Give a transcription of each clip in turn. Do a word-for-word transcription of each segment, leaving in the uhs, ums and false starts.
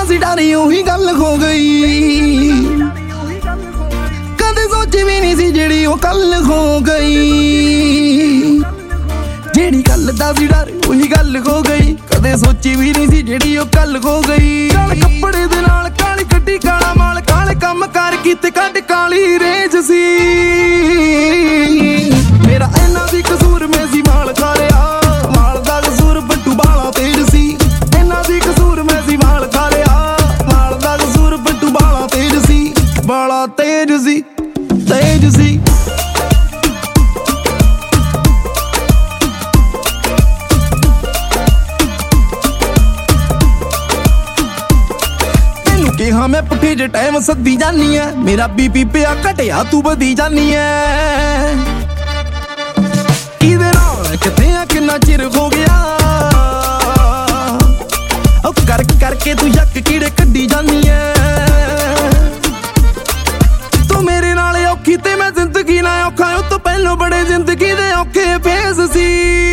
ਦਾ ਸੀ ਡਰ ਉਹੀ ਗੱਲ ਹੋ ਗਈ, ਕਦੇ ਸੋਚੀ ਵੀ ਨਹੀਂ ਸੀ ਜਿਹੜੀ ਉਹ ਕੱਲ ਹੋ ਗਈ। ਜਿਹੜੀ ਗੱਲ ਦਾ ਸੀ ਡਰ ਉਹੀ ਗੱਲ ਹੋ ਗਈ, ਕਦੇ ਸੋਚੀ ਵੀ ਨਹੀਂ ਸੀ ਜਿਹੜੀ ਉਹ ਕੱਲ ਹੋ ਗਈ। ਕਾਲੇ ਕੱਪੜੇ ਦੇ ਨਾਲ ਕਾਲੀ ਗੱਡੀ ਕਾਲਾ ਮਾਲ, ਕਾਲੇ ਕੰਮ ਕਾਰ ਕੀਤੇ ਕੱਢ ਕਾਲੀ ਰੇਂਜ ਸੀ। ਮੇਰਾ ਇਹਨਾਂ ਦੀ ਕਸੂਰ ਮੈਂ ਸੀ ਮਾਲ ਖਾ ਲਿਆ, ਮਾਲ ਦਾ ਕਸੂਰ ਬੱਟੂ ਬਾਲਾ ਤੇਜ਼ ਸੀ। ਇਹਨਾਂ ਦੀ ਕਸੂਰ ਮੈਂ ਸੀ ਮਾਲ ਖਾ ਲਿਆ, ਮਾਲ ਦਾ ਕਸੂਰ ਬੱਟੂ ਬਾਲਾ ਤੇਜ਼ ਸੀ। ਬਾਲਾ ਤੇਜ਼ ਸੀ, ਤੇਜ਼ ਸੀ। ਕਿਹਾ ਮੈਂ ਪੁੱਠੇ ਜੇ ਟਾਈਮ ਸੱਦੀ ਜਾਨੀ ਐ, ਮੇਰਾ ਬੀਪੀ ਪਿਆ ਘਟਿਆ ਤੂੰ ਵਧੀ ਜਾਨੀ ਐ। ਕਿਹਦੇ ਨਾਲ ਕਿੱਥੇ ਆ ਕਿੰਨਾ ਚਿਰ ਹੋ ਗਿਆ, ਉਹ ਕਰ ਕਰਕੇ ਤੂੰ ਯੱਕ ਕੀੜੇ ਕੱਢੀ ਜਾਨੀ ਐ। ਤੂੰ ਮੇਰੇ ਨਾਲ ਔਖੀ ਤੇ ਮੈਂ ਜ਼ਿੰਦਗੀ ਨਾ ਔਖਾ, ਉਹ ਤੋਂ ਪਹਿਲੋਂ ਬੜੇ ਜ਼ਿੰਦਗੀ ਦੇ ਔਖੇ ਫੇਸ ਸੀ।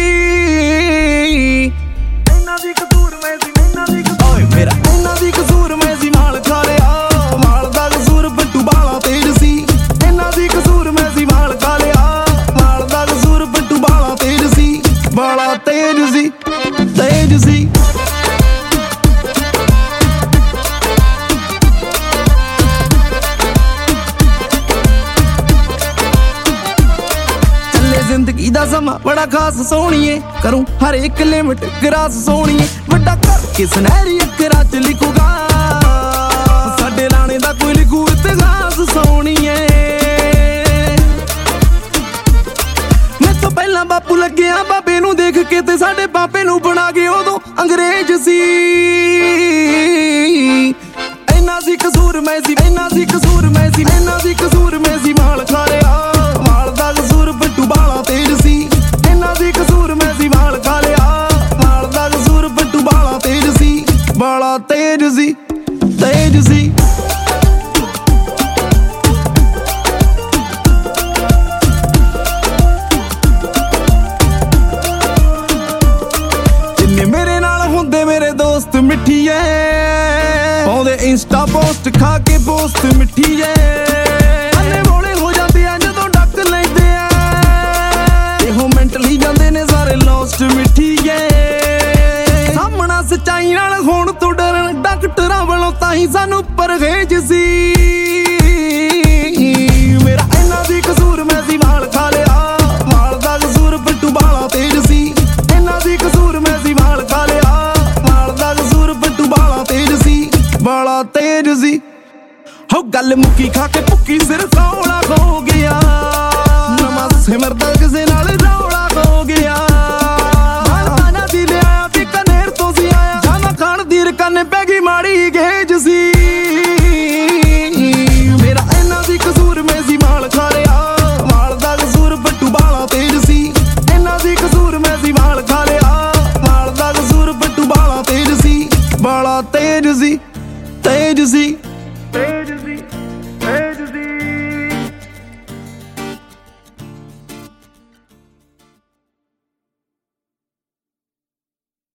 ਇਹਨਾਂ ਦੀ ਕਸੂਰ ਮੈਂ ਸੀ, ਇਹਨਾਂ ਦੀ ਓਏ ਮੇਰਾ ਇਹਨਾਂ ਦੀ ਕਸੂਰ ਮੈਂ ਸੀ ਮਾਲ ਖਾ ਲਿਆ, ਮਾਲ ਦਾ ਕਸੂਰ ਬੱਟੂ ਬਾਲਾ ਤੇਜ਼ ਸੀ। ਇਹਨਾਂ ਦੀ ਕਸੂਰ ਮੈਂ ਸੀ ਮਾਲ ਖਾ ਲਿਆ, ਮਾਲ ਦਾ ਕਸੂਰ ਬੱਟੂ ਬਾਲਾ ਤੇਜ਼ ਸੀ। ਬਾਲਾ ਤੇਜ਼ ਸੀ, ਤੇਜ਼ ਸੀ। ਚੱਲੇ ਜ਼ਿੰਦਗੀ ਦਾ ਸਮਾਂ ਬੜਾ ਖਾਸ ਸੋਹਣੀਏ, ਕਰੂੰ ਹਰ ਇੱਕ ਲਿਮਟ ਗਰਾਸ ਸੋਹਣੀਏ। ਵੱਡਾ ਕਰਕੇ ਸੁਨਹਿਰੀ ਅੱਖਰਾਂ ਚ ਲਿਖੂਗਾ, ਸਾਡੇ ਰਾਣੇ ਦਾ ਕੋਈ ਲਿਖੂ ਇਤਿਹਾਸ ਸੋਹਣੀਏ। ਮੈਂ ਤੋਂ ਪਹਿਲਾਂ ਬਾਪੂ ਲੱਗਿਆ ਬਾਬੇ ਨੂੰ ਦੇਖ ਕੇ, ਤੇ ਸਾਡੇ ਬਾਬੇ ਨੂੰ ਬਣਾ ਕੇ ਉਦੋਂ ਅੰਗਰੇਜ਼ ਸੀ। ਇਹਨਾਂ ਦੀ ਕਸੂਰ ਮੈਂ ਸੀ, ਇਹਨਾਂ ਦੀ ਕਸੂਰ ਮੈਂ ਸੀ, ਇਹਨਾਂ ਦੀ ਕਸੂਰ ਮੈਂ ਸੀ ਮਾਲ ਖਾ ਲਿਆ, ਮਾਲ ਦਾ ਕਸੂਰ ਬੱਟੂ ਬਾਲਾ ਤੇਜ਼ ਸੀ। ਇਹਨਾਂ ਦੀ ਕਸੂਰ ਮੈਂ ਸੀ ਮਾਲ ਖਾ ਲਿਆ, ਮਾਲ ਦਾ ਕਸੂਰ ਬੱਟੂ ਬਾਲਾ ਤੇਜ਼ ਸੀ। ਬਾਲਾ ਤੇਜ਼ ਸੀ, ਤੇਜ਼ ਸੀ। ਜਿੰਨੇ ਮੇਰੇ ਨਾਲ ਹੁੰਦੇ ਮੇਰੇ ਦੋਸਤ ਮਿੱਠੀ ਐ, ਪਾਉਂਦੇ ਇੰਸਟਾ ਪੋਸਟ ਖਾ ਕੇ ਪੋਸਟ ਮਿੱਠੀ ਐ। ਅੰਨੇ ਬੋਲੇ ਹੋ ਜਾਂਦੇ ਆ ਜਦੋਂ ਡੱਕ ਲੈਂਦੇ ਆ, ਇਹੋ ਮੈਂਟਲੀ ਜਾਂਦੇ ਨੇ ਸਾਰੇ ਲੋਸਟ ਮਿੱਠੀ ਐ। ਸਾਹਮਣਾ ਸੱਚਾਈ ਨਾਲ ਹੋਣ ਤੋਂ ਡਰਨ ਡਾਕਟਰਾਂ ਵੱਲੋਂ ਤਾਂ ਹੀ ਸਾਨੂੰ ਪਰਹੇਜ ਸੀ। ਮੇਰਾ ਇਹਨਾਂ ਦੀ ਕਸੂਰ ਮੈਂ ਸੀ ਮਾਲ ਖਾ ਲਿਆ, ਮਾਲ ਦਾ ਕਸੂਰ ਬੱਟੂ ਬਾਲਾ ਤੇਜ਼ ਸੀ। ਇਹਨਾਂ ਦੀ ਕਸੂਰ ਮੈਂ ਸੀ ਮਾਲ ਖਾ ਲਿਆ, ਮਾਲ ਦਾ ਕਸੂਰ ਬੱਟੂ ਬਾਲਾ ਤੇਜ਼ ਸੀ। ਬਾਲਾ ਤੇਜ਼ ਸੀ। ਹੋ ਗੱਲ ਮੁੱਕੀ ਖਾ ਕੇ ਭੁੱਕੀ ਸਿਰ ਸੌਲਾ ਹੋ ਗਿਆ, ਨਵਾਂ ਸਿਮਰਦਾ ਕਿਸੇ ਨਾਲ ਰੌਲਾ ਹੋ ਗਿਆ। ਮਾਨਾ ਦੀ ਲਿਆ ਵੀ ਕਨੇਰ ਤੋਂ ਸੀ ਆਇਆ, ਜਾਨਾ ਖਾਣ ਦੀ ਰਕਾਨੇ ਪੈ ਗਈ ਮਾੜੀ ਗੇਜ ਸੀ। ਮੇਰਾ ਇਹਨਾਂ ਦੀ ਕਸੂਰ ਮੈਂ ਸੀ ਮਾਲ ਖਾ ਲਿਆ, ਮਾਲ ਦਾ ਕਸੂਰ ਬੱਟੂ ਬਾਲਾ ਤੇਜ਼ ਸੀ। ਇਹਨਾਂ ਦੀ ਕਸੂਰ ਮੈਂ ਸੀ ਮਾਲ ਖਾ ਲਿਆ, ਮਾਲ ਦਾ ਕਸੂਰ ਬੱਟੂ ਬਾਲਾ ਤੇਜ਼ ਸੀ। ਬਾਲਾ ਤੇਜ਼ ਸੀ, ਤੇਜ਼ ਸੀ, ਤੇਜ਼ ਸੀ।